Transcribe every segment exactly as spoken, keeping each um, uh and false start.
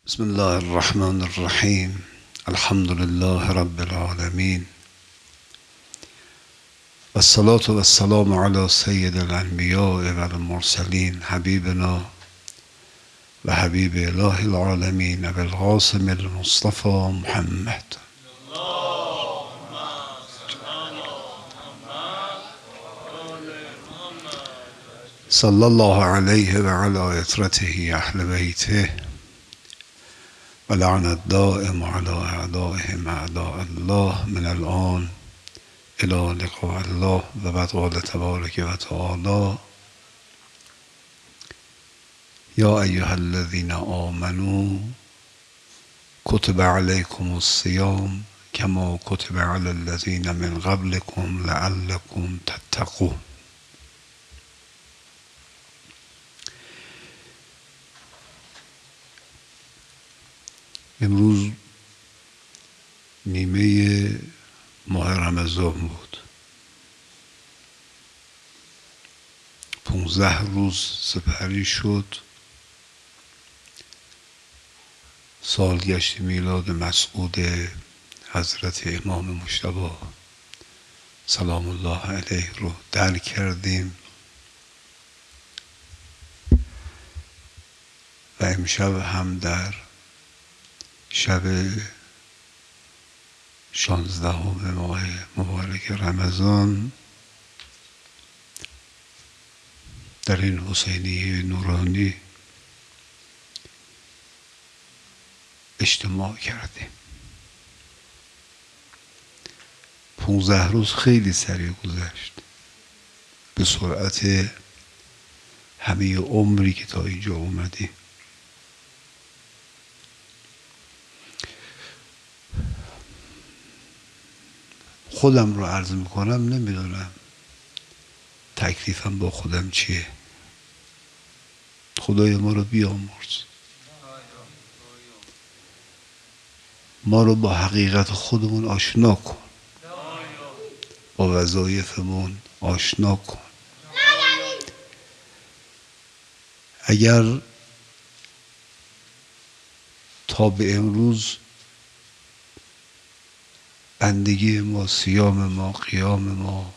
بسم الله الرحمن الرحیم. الحمد لله رب العالمین و الصلاة و السلام علی سید الانبیاء و المرسلین حبیبنا و حبیب اله العالمین ابی القاسم المصطفى محمد صلی الله علیه و علی اطرته اهل بیته و لعن الدائم على اعدائهم اعداء الله من الان الى لقاء الله. و بعد قال تبارک و تعالی یا ایها الذین آمنوا کتب علیکم الصیام کما کتب علی الذین من قبلکم لعلکم تتقون. امروز نیمه ماه رمضان بود. پونزده روز سپری شد سالگشت میلاد مسعود حضرت امام مجتبی سلام الله علیه رو درک کردیم و امشب هم در شب شانزدهم ماه مبارک رمضان در این حسینیه نورانی اجتماع کردیم. پونزده روز خیلی سریع گذشت به سرعت همه عمری که تا اینجا اومدیم. خودم رو عرض میکنم، نمیدونم تکلیفم با خودم چیه. خدای ما رو بیامرز، ما رو با حقیقت خودمون آشنا کن، با وظایفمون آشنا کن. اگر تا به امروز بندگی ما، صیام ما، قیام ما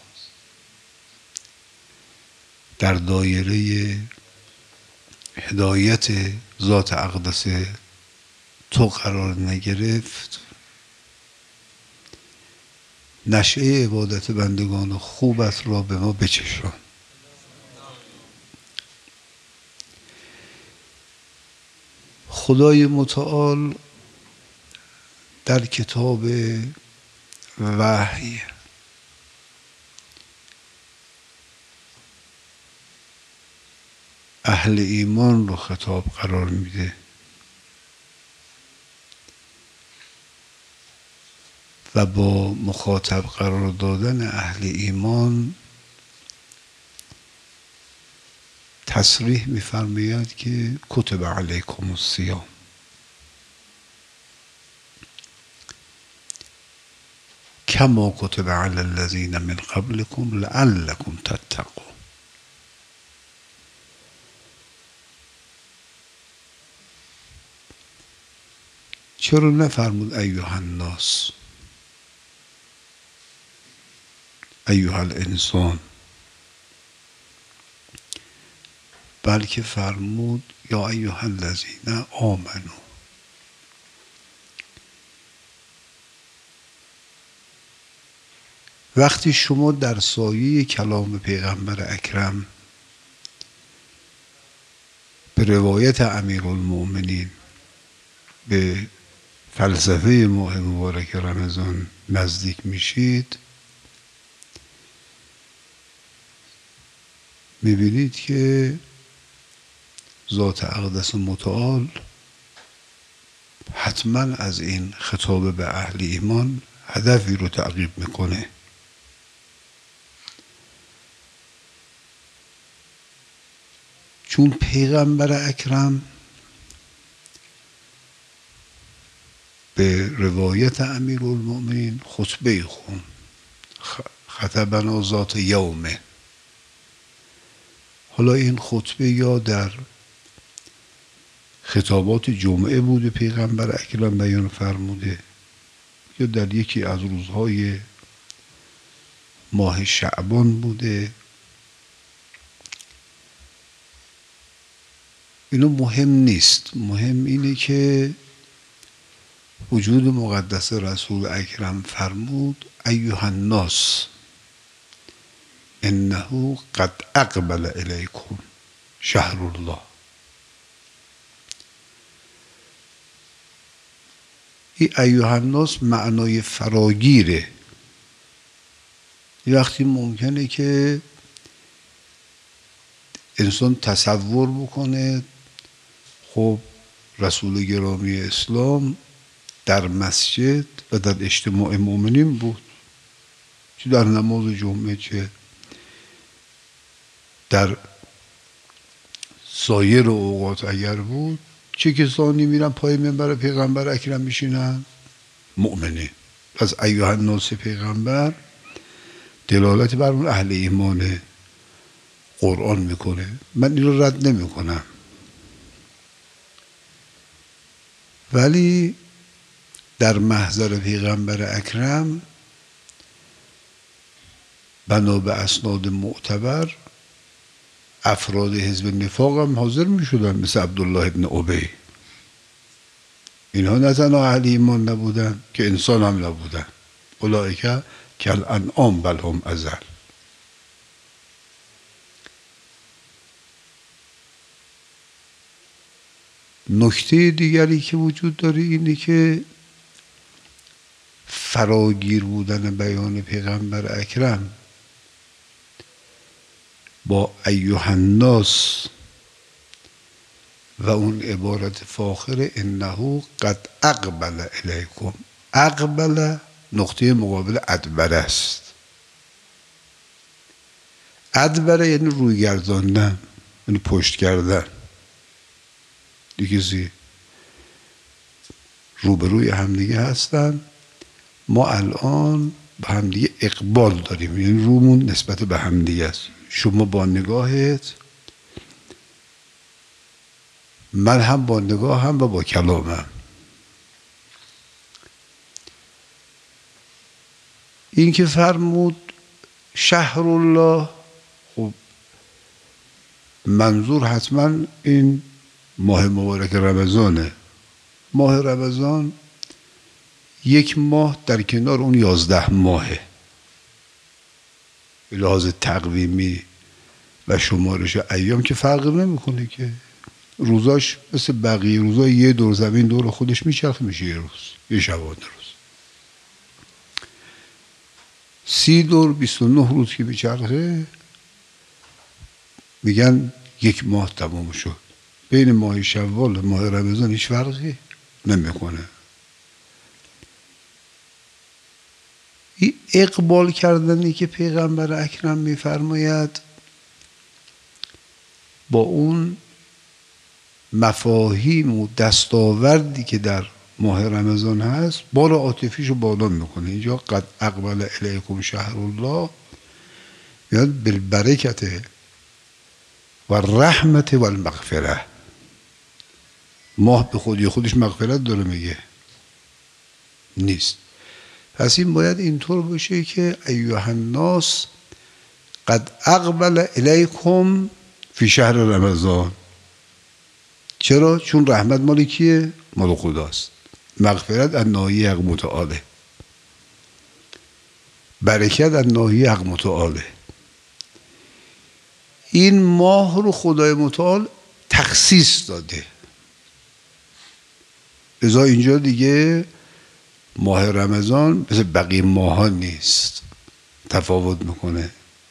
در دایره هدایت ذات اقدس تو قرار نگرفت، نشأه عبادت بندگان خوبت را به ما بچشان. خدای متعال در کتاب وحی اهل ایمان رو خطاب قرار میده و با مخاطب قرار دادن اهل ایمان تصریح می‌فرماید که کتب علیکم الصیام، کما کتب علی الذین من قبلکم لعلکم تتقون. چرا نفرمود ایها الناس، ایها الانسان، بلکه فرمود یا ایها الذین آمنوا. وقتی شما در سایه کلام پیغمبر اکرم به روایت امیرالمؤمنین به فلسفه ماه مبارک رمضان نزدیک میشید، میبینید که ذات اقدس متعال حتما از این خطاب به اهل ایمان هدفی رو تعقیب میکنه. چون پیغمبر اکرم به روایت امیرالمؤمنین خطبه خون، خطبنا ذات یومه. حالا این خطبه یا در خطابات جمعه بوده پیغمبر اکرم بیان فرموده، یا در یکی از روزهای ماه شعبان بوده. اینو مهم نیست، مهم اینه که وجود مقدس رسول اکرم فرمود ایها الناس انه قد اقبل الیکم شهر الله. این ایها الناس معنای فراگیره. یه وقتی ممکنه که انسان تصور بکنه خب رسول گرامی اسلام در مسجد و در اجتماع مؤمنین بود، چه در نماز جمعه چه در سایر اوقات اگر بود، چه کسانی میرن پای منبر پیغمبر اکرم میشینن؟ مؤمنین. پس ایها الناس پیغمبر دلالت بر اون اهل ایمان قرآن میکنه. من این رو رد نمی کنم، ولی در محضر پیغمبر اکرم بنا به اسناد معتبر افراد حزب نفاق هم حاضر می شدن، مثل عبدالله ابن ابی. اینها نه تنها اهل ایمان نبودن که انسان هم نبودن. اولئک کالانعام بل هم اضل. نکته دیگری که وجود داره اینه که فراگیر بودن بیان پیغمبر اکرم با ایها الناس و اون عبارت فاخر انه قد اقبل الیکم. اقبل نقطه مقابل ادبر است. ادبر یعنی روی گرداندن، یعنی پشت کردن. دیگه زی روبروی همدیگه هستن. ما الان به همدیگه اقبال داریم، یعنی رومون نسبت به همدیگه است. شما با نگاهت، من هم با نگاه هم و با کلامم. این که فرمود شهر الله، خب منظور حتما این ماه مبارک رمضانه. ماه رمضان یک ماه در کنار اون یازده ماهه. به لحاظ تقویمی و شمارش ایام که فرق نمیکنه که روزاش مثل بقیه روزا یه دور زمین دور خودش میچرخه، میشه یه روز، یه شبانه روز. سی دور بیست و نه روز که میچرخه میگن یک ماه تمام شد. بین ماه شوال و ماه رمضان هیچ فرقی نمیکنه. این اقبال کردنی که پیغمبر اکرم میفرماید با اون مفاهیم و دستاوردی که در ماه رمضان هست بار عاطفیشو بالا میکنه. اینجا قد اقبل الیکم شهر الله، یعنی بالبرکت و رحمت و المغفره. ماه به خودی خودش مغفرت داره میگه؟ نیست. پس این باید اینطور باشه که ایها الناس قد اقبل الیکم فی شهر رمضان. چرا؟ چون رحمت مال کیه؟ مال خداست. مغفرت از ناحیه حق متعاله، برکت از ناحیه حق متعاله. این ماه رو خدای متعال تخصیص داده. لذا اینجا دیگه ماه رمضان مثل بقیه ماها نیست، تفاوت میکنه.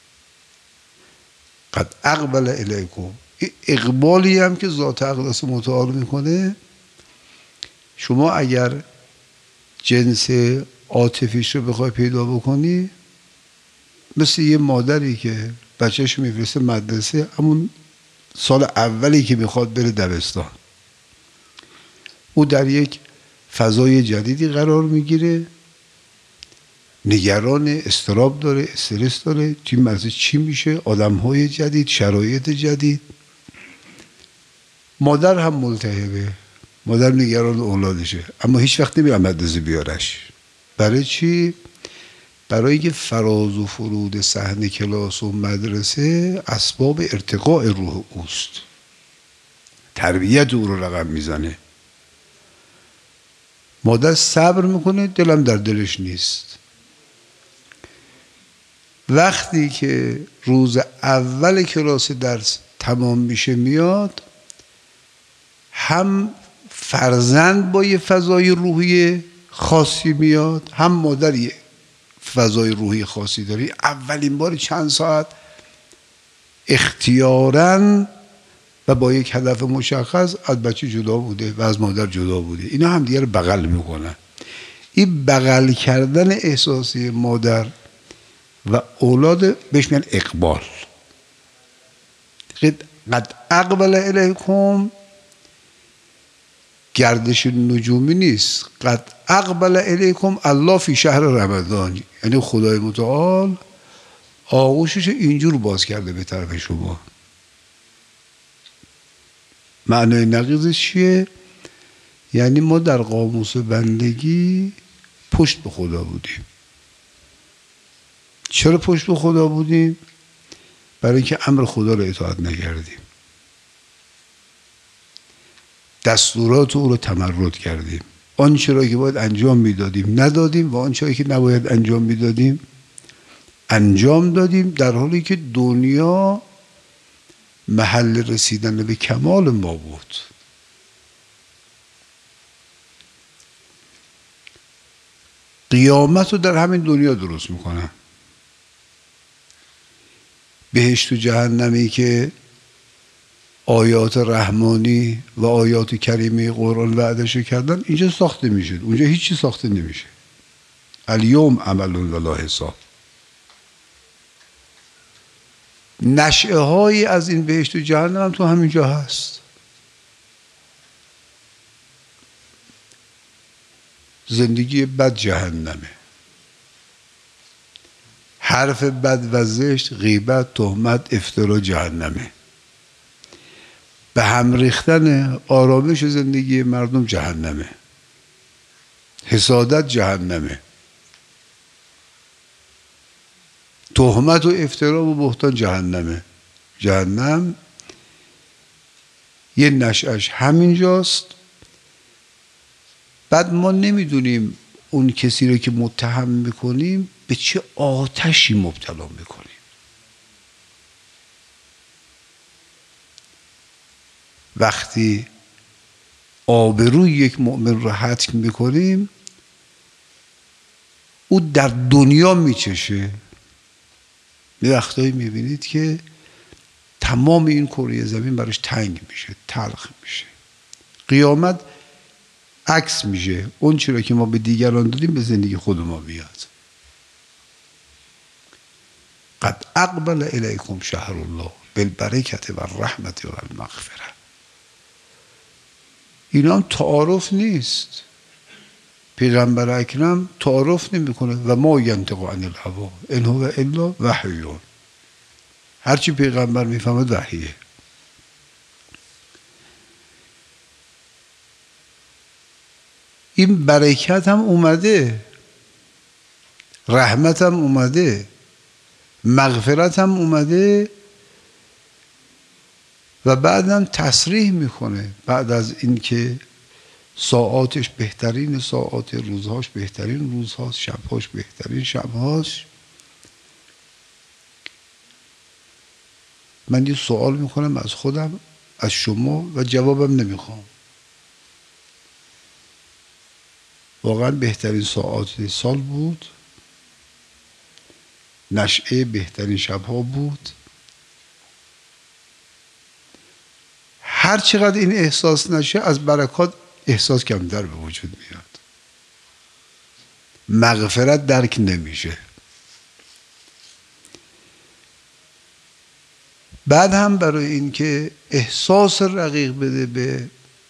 قد اقبل الیکم، اقبالی هم که ذات اقدس متعال میکنه. شما اگر جنس عاطفیش رو بخوای پیدا بکنی، مثل یه مادری که بچهش میفرسته مدرسه، همون سال اولی که میخواد بره دبستان، او در یک فضای جدیدی قرار میگیره، نگران، استراب داره، استرس داره. توی مدرسه چی میشه؟ آدمهای جدید، شرایط جدید. مادر هم ملتهبه، مادر نگران اولادشه، اما هیچ وقت نمیره مدرسه بیارش. برای چی؟ برای اینکه فراز و فرود صحنه کلاس و مدرسه اسباب ارتقاء روح اوست، تربیت او رو رقم میزنه. مادر صبر میکنه، دلم در دلش نیست. وقتی که روز اول کلاس درس تمام میشه میاد، هم فرزند با یه فضای روحی خاصی میاد، هم مادر یه فضای روحی خاصی داری. اولین بار چند ساعت اختیاراً و با یک هدف مشخص از بچه جدا بوده و از مادر جدا بوده. اینا هم دیگه رو بغل میکنن. این بغل کردن احساسی مادر و اولاد بهش میگن اقبال. قد اقبل الیکم گردش نجومی نیست، قد اقبل الیکم الله فی شهر رمضان، یعنی خدای متعال آغوشش اینجور باز کرده به طرف شما. معنای نقیضش چیه؟ یعنی ما در قاموس بندگی پشت به خدا بودیم. چرا پشت به خدا بودیم؟ برای اینکه امر خدا رو اطاعت نکردیم، دستورات او رو تمرد کردیم، آنچه را که باید انجام میدادیم ندادیم و آنچه که نباید انجام میدادیم انجام دادیم، در حالی که دنیا محل رسیدن به کمال ما بود. قیامت رو در همین دنیا درست میکنن. بهشت و جهنمی که آیات رحمانی و آیات کریمه قرآن وعدش کردن اینجا ساخته میشه، اونجا هیچی ساخته نمیشه. الیوم عمل ولا حساب. نشعه هایی از این بهشت و جهنم هم تو همینجا هست. زندگی بد جهنمه، حرف بد و زشت، غیبت، تهمت، افترا جهنمه، به هم ریختن آرامش زندگی مردم جهنمه، حسادت جهنمه، تهمت و افترا و بهتان جهنمه. جهنم یه نشأش همینجاست. بعد ما نمیدونیم اون کسی رو که متهم میکنیم به چه آتشی مبتلا میکنیم. وقتی آبروی یک مؤمن رو حتم میکنیم، او در دنیا میچشه. یه وقتایی میبینید که تمام این کره زمین براش تنگ میشه، تلخ میشه. قیامت عکس میشه، اون چیزی که ما به دیگران دادیم به زندگی خود ما بیاد. قد اقبل الیکم شهر الله بالبرکت و الرحمت و المغفره. اینا هم تعارف نیست. پیغمبر اکرم تعارف نمیکنه و ما ینطق عن الهوی ان هو الا وحی. هرچی پیغمبر میفهمد وحیه. این برکت هم اومده، رحمت هم اومده، مغفرت هم اومده و بعدم تصریح میکنه بعد از اینکه ساعاتش بهترین ساعات، روزهاش بهترین روزهاست، شبهاش بهترین شبهاش. من یه سوال میکنم از خودم، از شما، و جوابم نمیخوام. واقعا بهترین ساعات سال بود؟ نشعه بهترین شبها بود؟ هر چقدر این احساس نشه از برکات احساس کمتر به وجود میاد. مغفرت درک نمیشه. بعد هم برای اینکه احساس رقیق بده به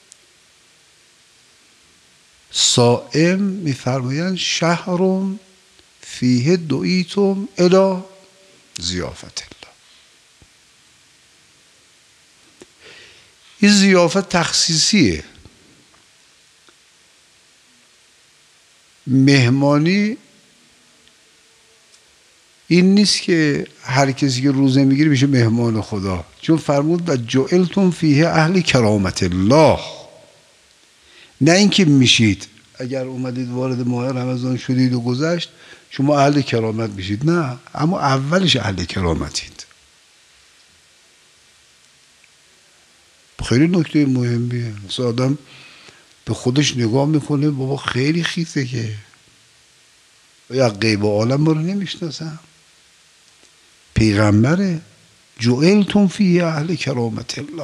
صائم میفرمایند شهر فیه دعیتم الی ضیافت الله. این ضیافت تخصیصیه. مهمانی این نیست که هر کسی که روزه میگیره میشه مهمان خدا، چون فرمود و جعلتم فیه اهل کرامت الله. نه اینکه میشید اگر اومدید وارد ماه رمضان شدید و گذشت شما اهل کرامت میشید، نه، اما اولش اهل کرامتید. خیلی نکته مهمیه. مثلا آدم به خودش نگاه میکنه بابا خیلی خیته که یا غیب عالم رو نمیشناسم. پیغمبره جعلتم فیه اهل کرامت الله.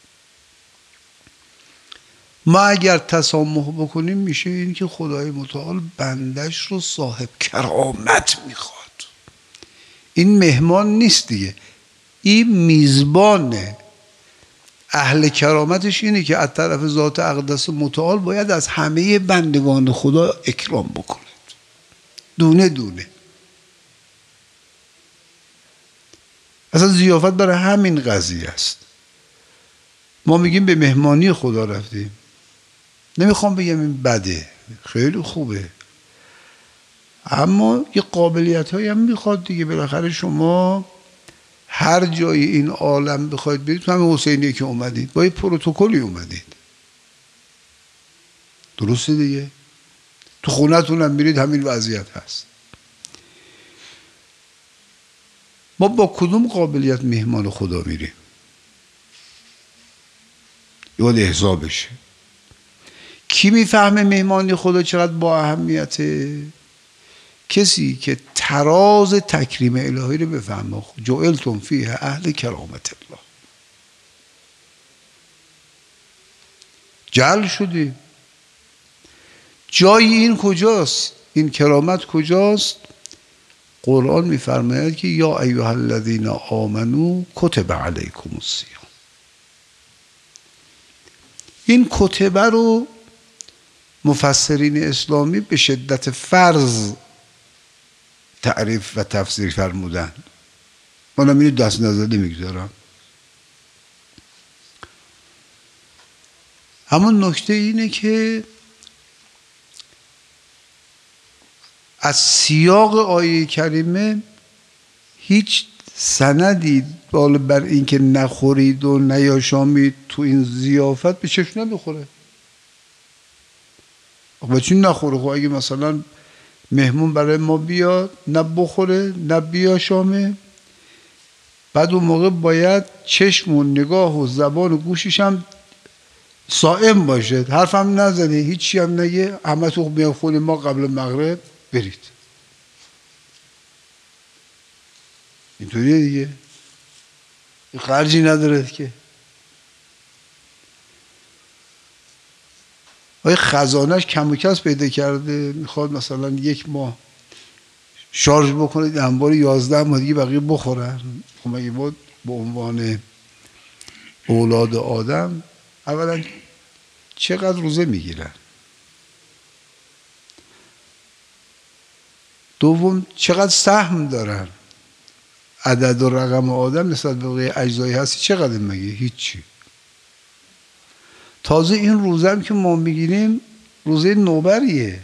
ما اگر تسامح بکنیم میشه این که خدای متعال بندش رو صاحب کرامت میخواد. این مهمان نیست دیگه، این میزبانه. اهل کرامتش اینه که از طرف ذات اقدس متعال باید از همه بندگان خدا اکرام بکند، دونه دونه. اصلا ضیافت برای همین قضیه است. ما میگیم به مهمانی خدا رفتیم، نمیخوام بگم این بده، خیلی خوبه، اما یه قابلیت هایی هم میخواد دیگه. بالاخره شما هر جای این عالم بخواید برید، تو همین حسینیه که اومدید با یه پروتکلی اومدید، درسته دیگه؟ تو خونتون هم میرید همین وضعیت هست. ما با کدوم قابلیت مهمان خدا میریم؟ یاد احضا بشه. کی میفهمه مهمانی خدا چقدر با اهمیته؟ کسی که تراز تکریم الهی رو بفهمه. جعلتم فیه اهل کرامت الله. جعل شدیم. جای این کجاست؟ این کرامت کجاست؟ قرآن میفرماید که یا ایها الذین آمنو کتب علیکم الصیام. این کتبه رو مفسرین اسلامی به شدت فرض تعریف و تفسیر فرمودن. منم اینو دست نظر نمیگذارم. اما نکته اینه که از سیاق آیه کریمه هیچ سندی بالا بر این که نخورید و نیاشامید تو این ضیافت به چشم نمیخوره. با چی نخوره؟ خب اگه مثلا مهمون برای ما بیاد، نه بخوره نه بیاشامه، بعد اون موقع باید چشم و نگاه و زبان و گوشش هم صائم باشه، حرف هم نزنه، هیچی هم نگه، همه تو بیان خونه ما قبل مغرب برید. اینطوریه دیگه، این خرجی نداره که. آیا خزانهش کم و کس پیدا کرده، میخواد مثلا یک ماه شارژ بکنه انبار یازده ماه دیگه بقیه بخورن؟ خب مگه بود به عنوان اولاد آدم اولا چقدر روزه میگیرن، دوم چقدر سهم دارن، عدد و رقم آدم نسبت به بقیه اجزایی هستی چقدر مگه؟ هیچی. تازه این روزه هم که ما میگیریم روزه نوبریه.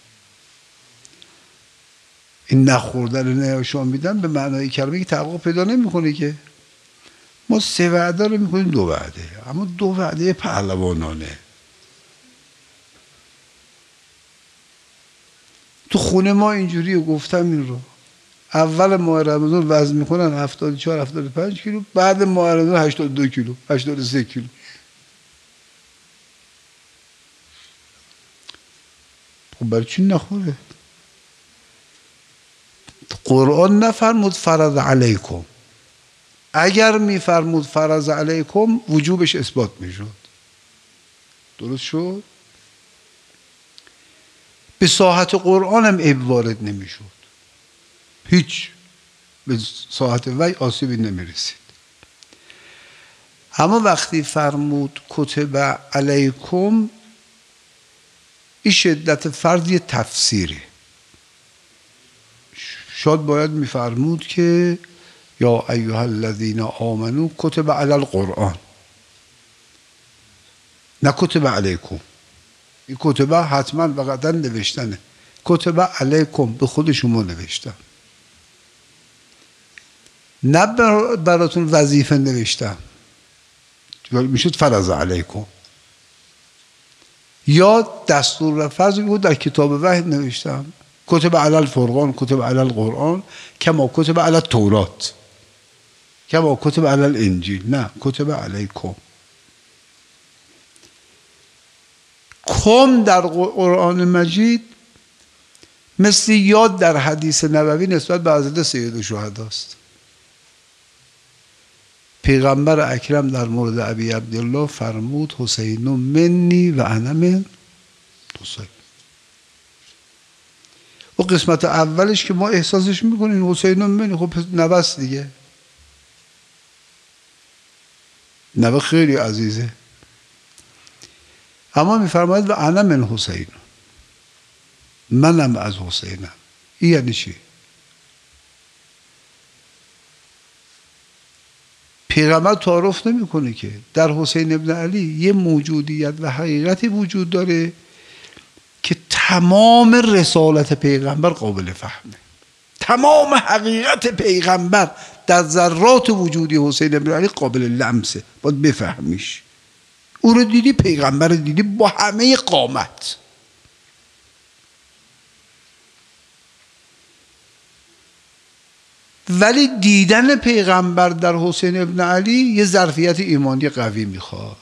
این نخوردن و نیاشامیدن به معنای کلمه که تحقق پیدا نمیکنه که. ما سه وعده رو میکنیم دو وعده، اما دو وعده پهلوانانه. تو خونه ما اینجوریه، گفتم این رو، اول ماه رمضان وزن میکنن هفتاد و چهار هفتاد و پنج کیلو، بعد ماه رمضان هشتاد و دو کیلو هشتاد و سه کیلو. خب برای چی نخوره؟ قرآن نفرمود فرض علیکم. اگر میفرمود فرض علیکم وجوبش اثبات میشد. درست شد؟ به ساحت قرآن هم عیب وارد نمیشد، هیچ، به ساحت وحی آسیبی نمیرسید. اما وقتی فرمود کتب علیکم، این شدت فرض یه تفسیره. شاید باید میفرمود که یا ایها الذین آمنو کتب علی القرآن. نه کتب علیکم. این کتبه حتما و قطعا نوشتنه. کتب علیکم به خود شما نوشتم، نه براتون وظیفه نوشتم. میشد فرض علیکم، یا دستور و فرض بود در کتاب وحی نوشتم. کتب علی الفرقان، کتب علی القرآن، کما کتب علی التورات، کما کتب علی الانجیل. نه، کتب علیکم. کم در قرآن مجید مثل یاد در حدیث نبوی نسبت به حضرت سید الشهدا است. پیغمبر اکرم در مورد ابی عبدالله فرمود حسین منی و انا من حسین. و قسمت اولش که ما احساسش میکنیم حسین منی، خب نبست دیگه، نبه خیلی عزیزه. اما میفرماید و انا من حسین، منم از حسینم. این یعنی چی؟ پیغمبر تعارف نمیکنه که در حسین ابن علی یه موجودیت و حقیقتی وجود داره که تمام رسالت پیغمبر قابل فهمه. تمام حقیقت پیغمبر در ذرات وجودی حسین ابن علی قابل لمسه، باید بفهمیش. او رو دیدی، پیغمبر رو دیدی با همه قامت. ولی دیدن پیغمبر در حسین ابن علی یه ظرفیت ایمانی قوی میخواد.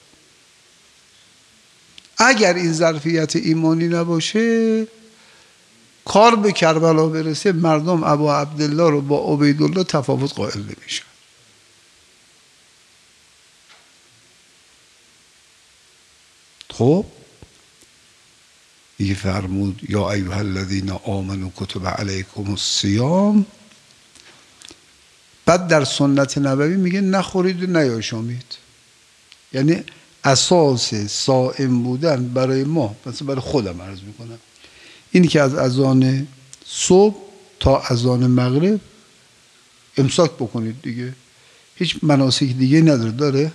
اگر این ظرفیت ایمانی نباشه، کار به کربلا برسه، مردم ابا عبدالله رو با عبیدالله تفاوت قائل نمیشن. خب دیگه فرمود یا ایها الذین آمنوا کتب علیکم الصیام. بعد در سنت نبوی میگه نخورید و نیاشامید. یعنی اساس صائم بودن برای ما، مثلا برای خودم عرض میکنم، اینی که از اذان صبح تا اذان مغرب امساک بکنید دیگه. هیچ مناسک دیگه نداره؟ داره؟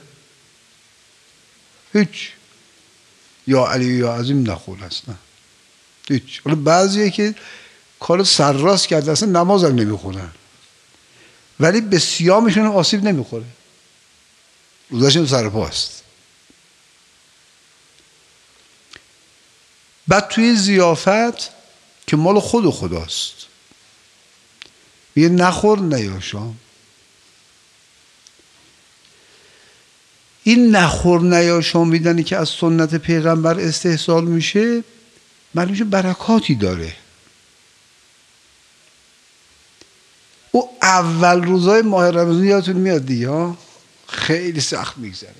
هیچ. یا علی یا عظیم نخور اصلا، هیچ. حالا بعضیه که کار سرراست کرده اصلا نماز هم نمیخونن، ولی به صیامشون آسیب نمیخوره، روزاشون سرپاست. بعد توی ضیافت که مال خود خداست میگه نخور نیاشام. این نخور نیاشام میدنی که از سنت پیغمبر استحصال میشه، معلومه برکاتی داره. او اول روزای ماه رمضان یادتون میاد دیگه ها، خیلی سخت میگذره.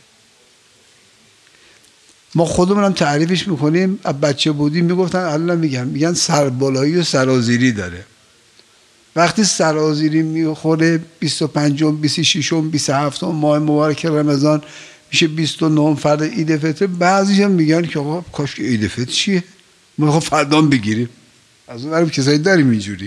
ما خودمون هم تعریفش میکنیم، بچه بودیم میگفتن، الان میگن میگن سربالایی و سرازیری داره. وقتی سرازیری میخوره بیست و پنجم، بیست و ششم، بیست و هفتم ماه مبارک رمضان میشه بیست و نهم فرد عید فطر. بعضیش هم میگن که آقا کاش که عید فطر چیه، ما میخوام فردام بگیریم. از اون برم کسایی داریم اینجوری.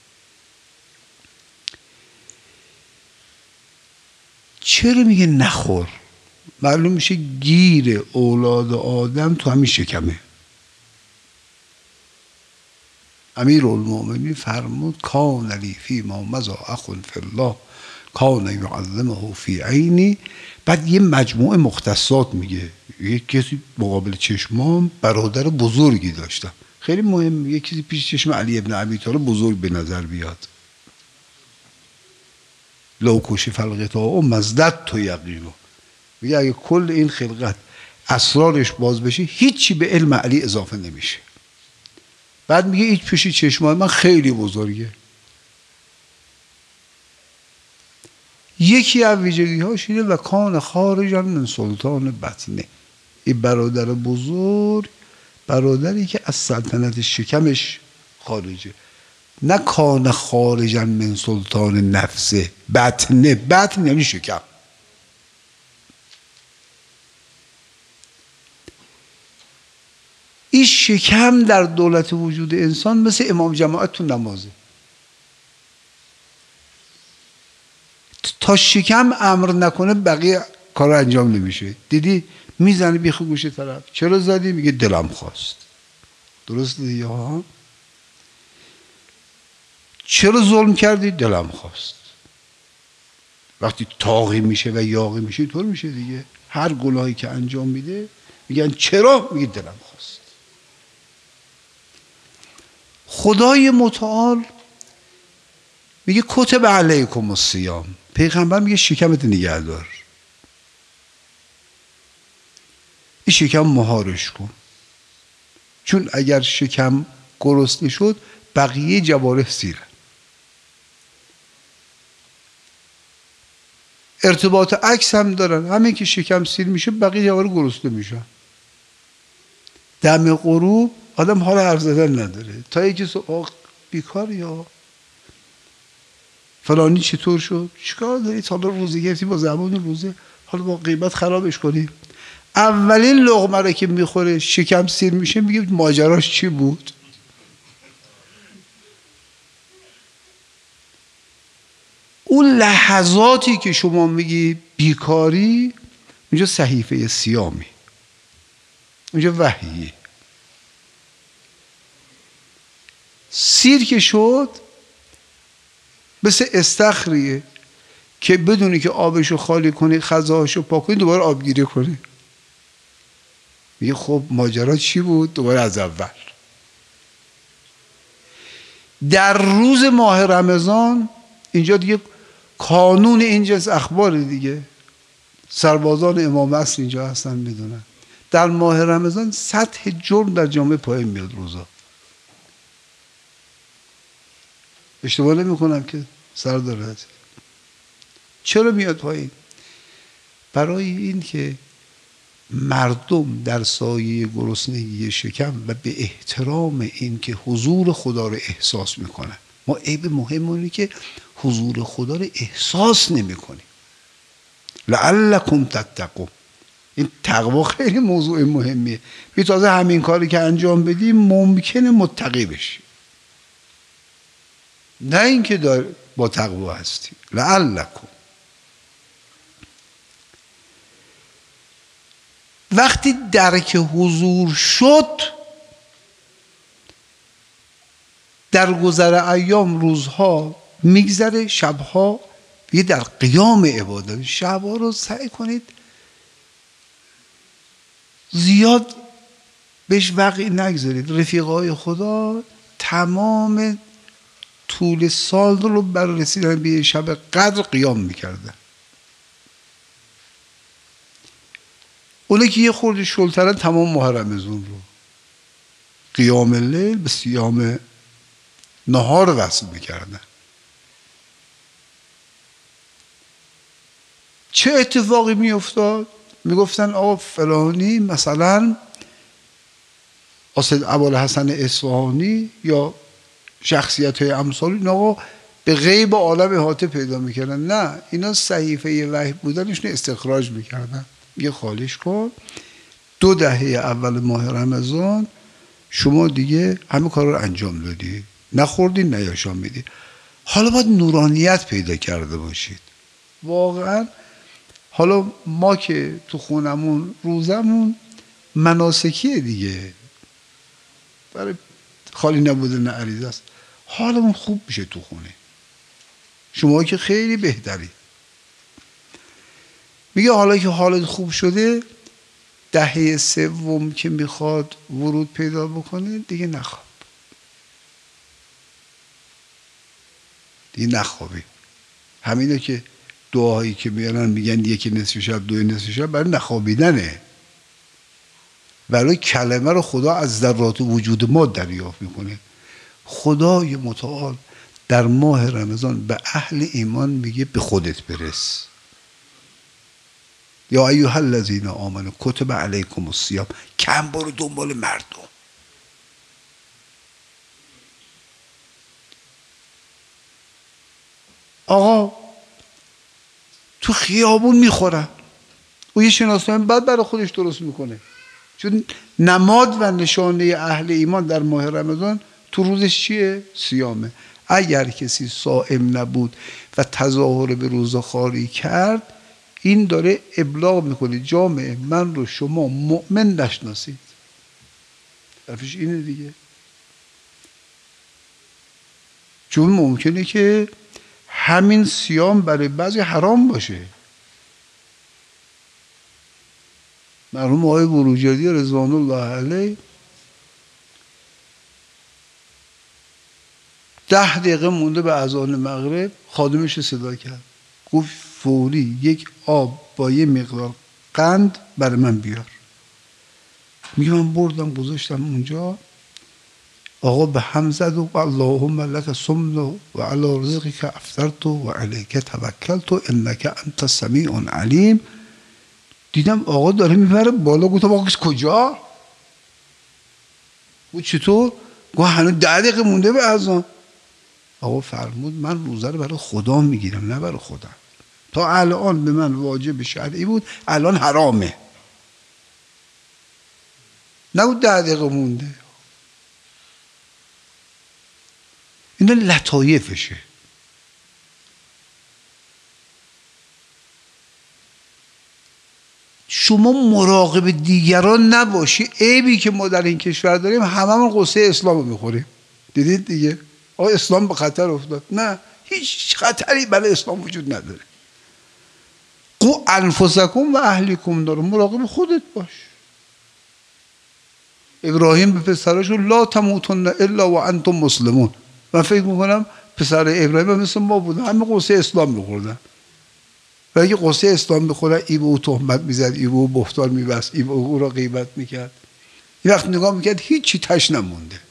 چرا میگه نخور؟ معلوم میشه گیر اولاد آدم تو همین شکمه. امیرالمومنین فرمود کان لی فی ما مضی اخ فی الله کان یعظمه فی عینی. بعد یه مجموعه مختصات میگه. یک کسی مقابل چشمام برادر بزرگی داشتم، خیلی مهم، یک کسی پیش چشم علی ابن ابی طالب بزرگ به نظر بیاد. لو کشف الغطاء مزددت یقینا. میگه اگه کل این خلقت اسرارش باز بشه هیچی به علم علی اضافه نمیشه. بعد میگه این پیش چشمان من خیلی بزرگه. یکی از ویژگی هاش اینه و کان خارجا من سلطان بطنه. این برادر بزرگ برادری که از سلطنت شکمش خارجه، نه کان خارجا من سلطان نفسه. بطنه، بطن یعنی شکم. این شکم در دولت وجود انسان مثل امام جماعت تو نمازه. تا شکم امر نکنه بقیه کار انجام نمیشه. دیدی میزنه بیخ گوش طرف. چرا زدی؟ میگه دلم خواست. درسته دیگه ها؟ چرا ظلم کردی؟ دلم خواست. وقتی طاغی میشه و یاغی میشه طور میشه دیگه. هر گناهی که انجام میده میگن چرا؟ میگه دلم خواست. خدای متعال میگه کتب علیکم الصیام. پیغمبر میگه شکمت نگه دار، این شکم مهارش کن، چون اگر شکم گرسنه شد بقیه جوارح سیره. ارتباط عکس هم دارن، همین که شکم سیر میشه بقیه جوارح گرسنه میشن. دم غروب آدم حال حرف زدن نداره، تا یکی سو بیکار یا فلانی چطور شد، چیکار دارید، حالا روزه گرفتی با زبان روزه، حالا با غیبت خرابش کنی. اولین لقمه رو که میخوره شکم سیر میشه میگه ماجراش چی بود. اون لحظاتی که شما میگی بیکاری، اونجا صحیفه سیامی، اونجا وحیه. سیر که شد مثل استخریه که بدونی که آبشو خالی کنی، خزاهاشو پاک کنی، دوباره آبگیری کنی. میگه خب ماجرا چی بود؟ دوباره از اول. در روز ماه رمضان اینجا دیگه کانون این جنس اخبار دیگه، سربازان امام عصر اینجا هستن میدونن. در ماه رمضان سطح جرم در جامعه پایین میاد روزا. اشتباه نمی کنم که سردار؟ چرا میاد پایین؟ برای این که مردم در سایه گرسنگی شکم و به احترام این که حضور خدا رو احساس میکنن. ما عیب مهم اینه که حضور خدا رو احساس نمیکنیم. لعلکم تتقون. این تقوا خیلی موضوع مهمیه. بی تازه همین کاری که انجام بدی ممکنه متقی بشی، نه اینکه با تقوا هستی. لعلکم. وقتی درک حضور شد، در گذر ایام روزها میگذره، شبها یه در قیام عبادت. شبها رو سعی کنید زیاد بهش وقعی نگذارید. رفیقای خدا تمام طول سال رو برای رسیدن به شب قدر قیام میکردن. اونه که یه خورده شلترن تمام ماه رمضان رو قیام لیل به صیام نهار وصل میکردن. چه اتفاقی میافتاد؟ میگفتن آقا فلانی مثلا اسد ابوالحسن اصفهانی یا شخصیت های امثال این آقا به غیب عالم احاطه پیدا میکردن. نه، اینا صحیفه وحی بودنشون استخراج میکردن. یه خالیش کن، دو دهه اول ماه رمضان شما دیگه همه کار رو انجام دادی، نخوردی نیاشام میدی. حالا باید نورانیت پیدا کرده باشید واقعا. حالا ما که تو خونمون روزمون مناسکیه دیگه، برای خالی نبودن عریضه است، حالمون خوب میشه تو خونه. شما که خیلی بهتری. میگه حالا که حالت خوب شده، دهه سوم که میخواد ورود پیدا بکنه دیگه نخواب، دیگه نخوابی. همینه که دعاهایی که میارن میگن یکی نصف شب دوی نصف شب برای نخوابیدنه، برای کلمه رو خدا از ذرات وجود ما دریافت میکنه. خدای متعال در ماه رمضان به اهل ایمان میگه به خودت برس. یا ایها الذین آمنوا کتب علیکم الصیام. کم برو دنبال مردم. آقا تو خیابون میخورن، او یه شناسنامه بعد برای خودش درست میکنه، چون نماد و نشانه اهل ایمان در ماه رمضان تو روزش چیه؟ صیامه. اگر کسی صائم نبود و تظاهر به روزخواری کرد، این داره ابلاغ میکنه جامعه من رو شما مؤمن نشناسید. حرفش اینه دیگه. چون ممکنه که همین صیام برای بعضی حرام باشه. مرحوم آقای بروجردی رضوان الله علیه ده دقیقه مونده به اذان مغرب خادمش رو صدا کرد، گفت فوری یک آب با یه مقدار قند برای من بیار. میگه من بردم گذاشتم اونجا، آقا به هم زد و اللهم لک صمت و علی رزقک افطرت و علیک توکلت انک انت السمیع العلیم. دیدم آقا داره میبره بالا، گفتم آقا کجا؟ گفت چطور؟ گفت هنوز ده دقیقه مونده به اذان. آقا فرمود من روزه رو برای خدا میگیرم نه برای خودم. تا الان به من واجب شرعی بود، الان حرامه. نبود ده دقیقه مونده. اینا لطایفشه. شما مراقب دیگران نباشی. عیبی که ما در این کشور داریم هممون قصه اسلام رو میخوریم. دیدید دیگه؟ آقا اسلام به خطر افتاد. نه، هیچ خطری برای اسلام وجود نداره. قو انفسکم و اهلیکم داره، مراقب خودت باش. ابراهیم به پسرش لا تموتن الا و انتم مسلمون. من فکر میکنم پسر ابراهیم مثل ما بودن، همه قصه اسلام میخوردن. و اگه قصه اسلام بخوره ای به او تهمت میزد، ای به او بهتان میبست، ای به او را غیبت میکرد. این وقت نگاه میکرد هیچی تش نمونده.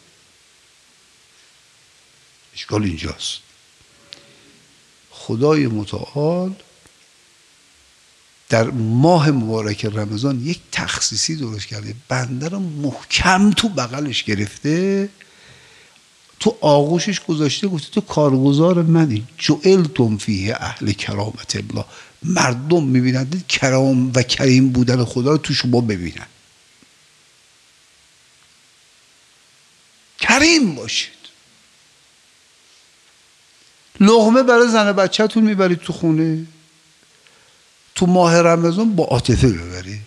اشکال اینجاست. خدای متعال در ماه مبارک رمضان یک تخصیصی درست کرده، بنده رو محکم تو بغلش گرفته، تو آغوشش گذاشته، گفته تو کارگزار منی، جعلتم فیه اهل کرامت الله. مردم میبینند کرام و کریم بودن خدا رو تو شما ببینن. کریم باشید. لقمه برای زن بچه‌تون میبرید تو خونه، تو ماه رمضان با عاطفه ببرید.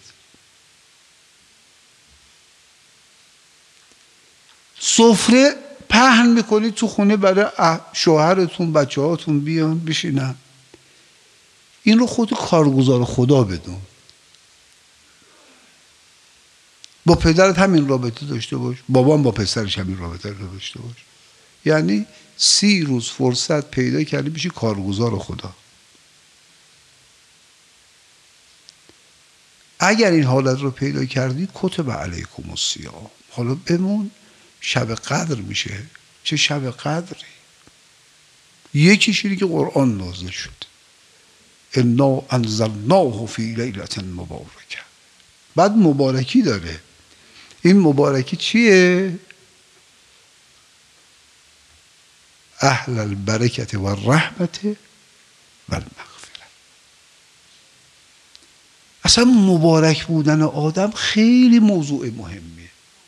سفره پهن میکنید تو خونه برای شوهرتون، بچه هاتون بیان بشینن. این رو خود کارگزار خدا بدون. با پدرت همین رابطه داشته باش، بابام با پسرش همین رابطه رو داشته باش. یعنی سی روز فرصت پیدا کردی بشی کارگزار خدا. اگر این حالت رو پیدا کردی کتب علیکم الصیام. حالا بمون شب قدر میشه. چه شب قدری؟ یکیش اینه که قرآن نازل شد، انا انزلناه فی لیلة مبارکه. بعد مبارکی داره. این مبارکی چیه؟ اهل البرکت و الرحمت و المغفرة. اصلا مبارک بودن آدم خیلی موضوع مهمیه.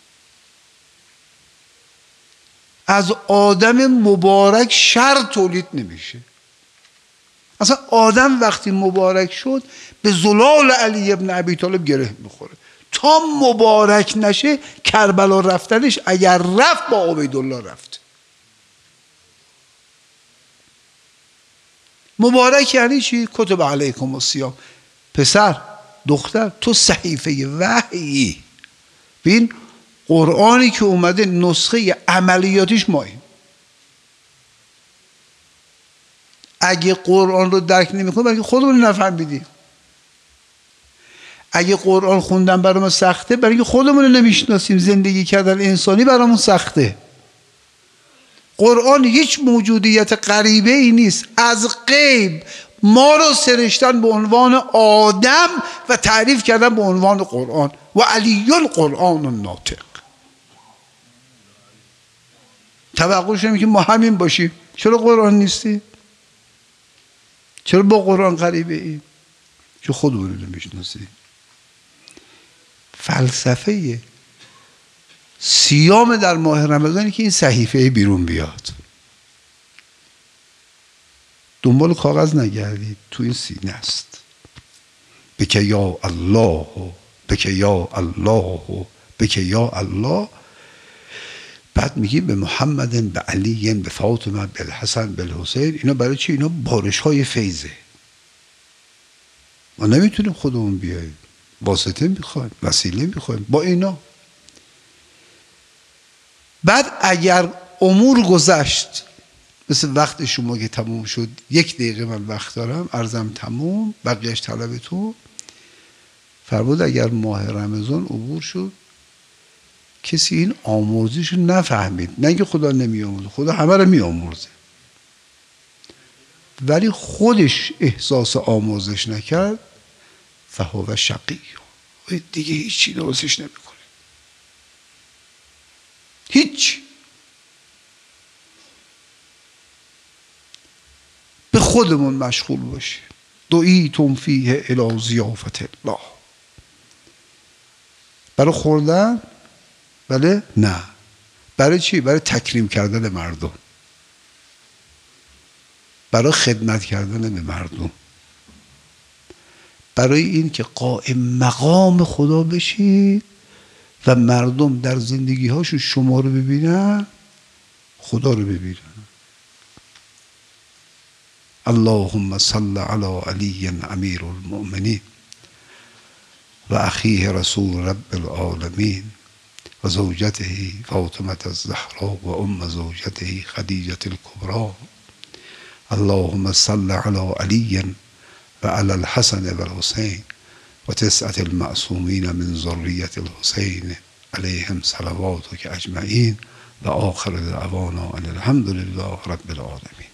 از آدم مبارک شر تولید نمیشه. اصلا آدم وقتی مبارک شد به زلال علی ابن ابی طالب گره میخوره. تا مبارک نشه کربلا رفتنش اگر رفت با عبیدالله رفت. مبارک یعنی چی؟ کتب علیکم الصیام. پسر دختر تو صحیفه وحی. ببین قرآنی که اومده نسخه عملیاتیش ماییم. اگه قرآن رو درک نمی‌کنی برای خودمون نفهمیدیم. اگه قرآن خوندن برامون سخته برای اینکه خودمون رو نمیشناسیم، زندگی کردن انسانی برامون سخته. قرآن هیچ موجودیت غریبه ای نیست. از غیب ما رو سرشتن به عنوان آدم و تعریف کردن به عنوان قرآن. و علی القرآن الناطق. توقعش اینه که ما همین باشیم. چرا قرآن نیستیم؟ چرا با قرآن غریبه ایم؟ چون خودمون رو نمیشناسیم. فلسفه صیام در ماه رمضانی که این صحیفه بیرون بیاد. دنبال کاغذ نگردید، تو این سینه است. بکه یا الله، بکه یا الله، بکه یا الله. بعد میگی به محمد، به علی، به فاطمه، به الحسن، به الحسین. اینا برای چی؟ اینا بارش های فیضه. ما نمیتونیم خودمون بیاییم، واسطه میخوایم، وسیله میخوایم با اینا. بعد اگر امور گذشت، مثل وقت شما که تموم شد، یک دقیقه من وقت دارم، عرضم تموم، بقیهش طلب تو. فرمود اگر ماه رمضان عبور شد، کسی این آمرزش رو نفهمید، نه که خدا نمی آمرزه، خدا همه رو می آمرزه، ولی خودش احساس آمرزش نکرد، فهو شقی، دیگه هیچی نوازش نمی کنه، هیچ. به خودمون مشغول باشه. دعیتم فیه الی ضیافت الله. برای خوردن؟ بله؟ نه. برای چی؟ برای تکریم کردن مردم، برای خدمت کردن به مردم، برای این که قائم مقام خدا بشید و مردم در زندگی هاشون شما رو ببینن، خدا رو ببینن. اللهم صل علی علی امیر المؤمنین و اخیه رسول رب العالمین و زوجته فاطمه الزهرا و ام زوجته خدیجه الکبری. اللهم صل علی علی و علی الحسن و الحسین و تسعة المعصومین من ذریة الحسین علیهم صلواتک اجمعین و آخر دعوانا ان الحمد لله رب العالمین.